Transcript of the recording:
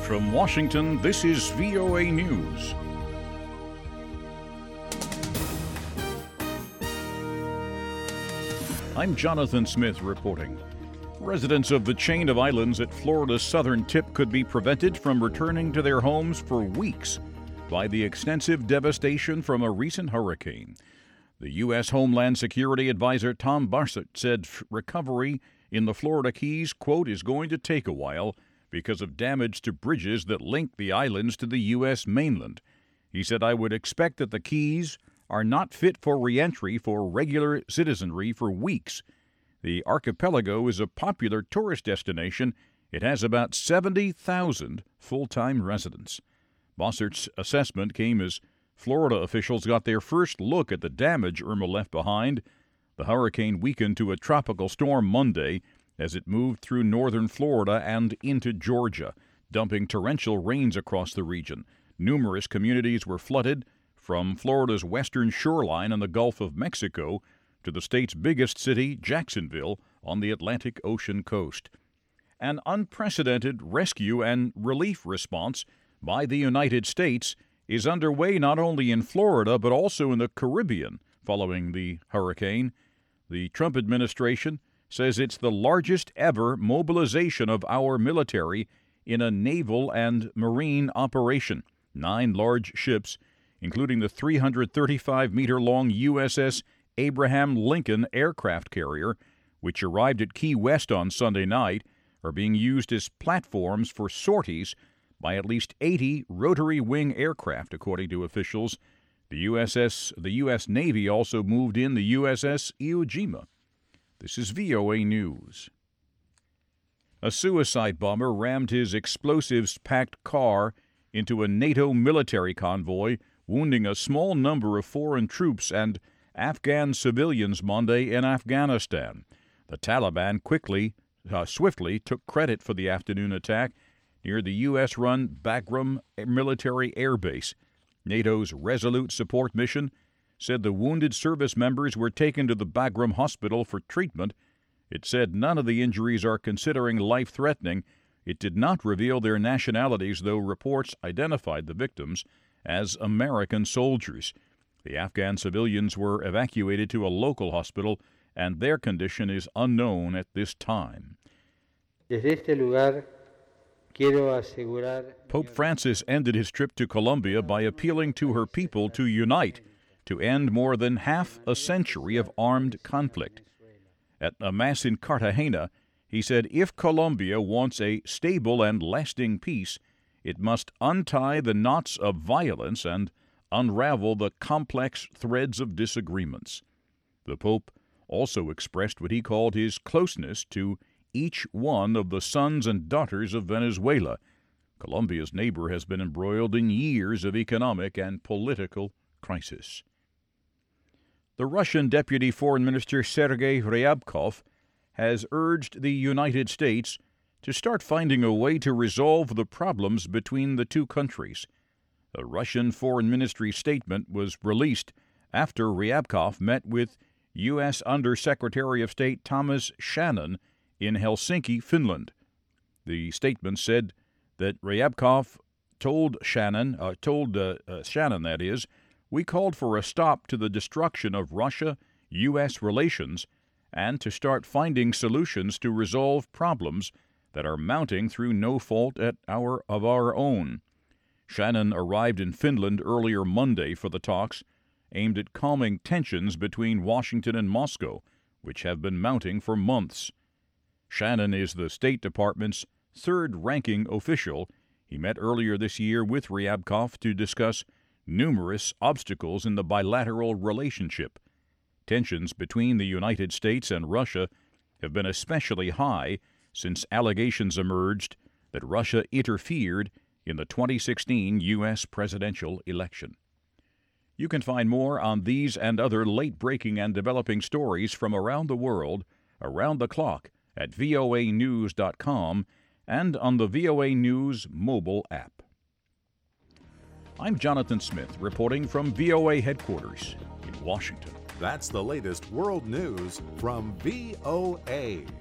From Washington, this is VOA News. I'm Jonathan Smith reporting. Residents of the chain of islands at Florida's southern tip could be prevented from returning to their homes for weeks by the extensive devastation from a recent hurricane. The U.S. Homeland Security Advisor Tom Barrett said recovery in the Florida Keys, quote, is going to take a while because of damage to bridges that link the islands to the U.S. mainland. He said, I would expect that the Keys are not fit for reentry for regular citizenry for weeks. The archipelago is a popular tourist destination. It has about 70,000 full-time residents. Bossert's assessment came as Florida officials got their first look at the damage Irma left behind. The hurricane weakened to a tropical storm Monday as it moved through northern Florida and into Georgia, dumping torrential rains across the region. Numerous communities were flooded, from Florida's western shoreline in the Gulf of Mexico to the state's biggest city, Jacksonville, on the Atlantic Ocean coast. An unprecedented rescue and relief response by the United States is underway not only in Florida but also in the Caribbean following the hurricane. The Trump administration says it's the largest ever mobilization of our military in a naval and marine operation. 9 large ships, including the 335-meter-long USS Abraham Lincoln aircraft carrier, which arrived at Key West on Sunday night, are being used as platforms for sorties by at least 80 rotary wing aircraft, according to officials. The U.S. Navy also moved in the USS Iwo Jima. This is VOA News. A suicide bomber rammed his explosives-packed car into a NATO military convoy, wounding a small number of foreign troops and Afghan civilians Monday in Afghanistan. The Taliban swiftly took credit for the afternoon attack near the U.S.-run Bagram military air base. NATO's Resolute Support Mission said the wounded service members were taken to the Bagram hospital for treatment. It said none of the injuries are considering life-threatening. It did not reveal their nationalities, though reports identified the victims as American soldiers. The Afghan civilians were evacuated to a local hospital, and their condition is unknown at this time. Pope Francis ended his trip to Colombia by appealing to her people to unite to end more than half a century of armed conflict. At a mass in Cartagena, he said if Colombia wants a stable and lasting peace, it must untie the knots of violence and unravel the complex threads of disagreements. The Pope also expressed what he called his closeness to each one of the sons and daughters of Venezuela. Colombia's neighbor has been embroiled in years of economic and political crisis. The Russian Deputy Foreign Minister Sergei Ryabkov has urged the United States to start finding a way to resolve the problems between the two countries. A Russian Foreign Ministry statement was released after Ryabkov met with U.S. Under-Secretary of State Thomas Shannon in Helsinki, Finland. The statement said that Ryabkov told Shannon, that is, we called for a stop to the destruction of Russia-U.S. relations and to start finding solutions to resolve problems that are mounting through no fault of our own. Shannon arrived in Finland earlier Monday for the talks aimed at calming tensions between Washington and Moscow, which have been mounting for months. Shannon is the State Department's third-ranking official. He met earlier this year with Ryabkov to discuss numerous obstacles in the bilateral relationship. Tensions between the United States and Russia have been especially high since allegations emerged that Russia interfered in the 2016 U.S. presidential election. You can find more on these and other late-breaking and developing stories from around the world, around the clock, at voanews.com and on the VOA News mobile app. I'm Jonathan Smith, reporting from VOA headquarters in Washington. That's the latest world news from VOA.